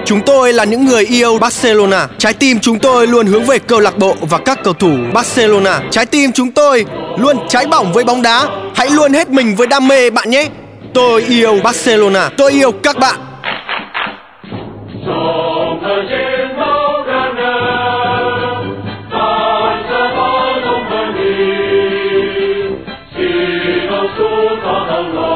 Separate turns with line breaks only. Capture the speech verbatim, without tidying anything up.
Chúng tôi là những người yêu Barcelona. Trái tim chúng tôi luôn hướng về câu lạc bộ và các cầu thủ Barcelona. Trái tim chúng tôi luôn cháy bỏng với bóng đá. Hãy luôn hết mình với đam mê bạn nhé. Tôi yêu Barcelona. Tôi yêu các bạn.
Hãy subscribe cho kênh Ghiền Mì Gõ để không bỏ lỡ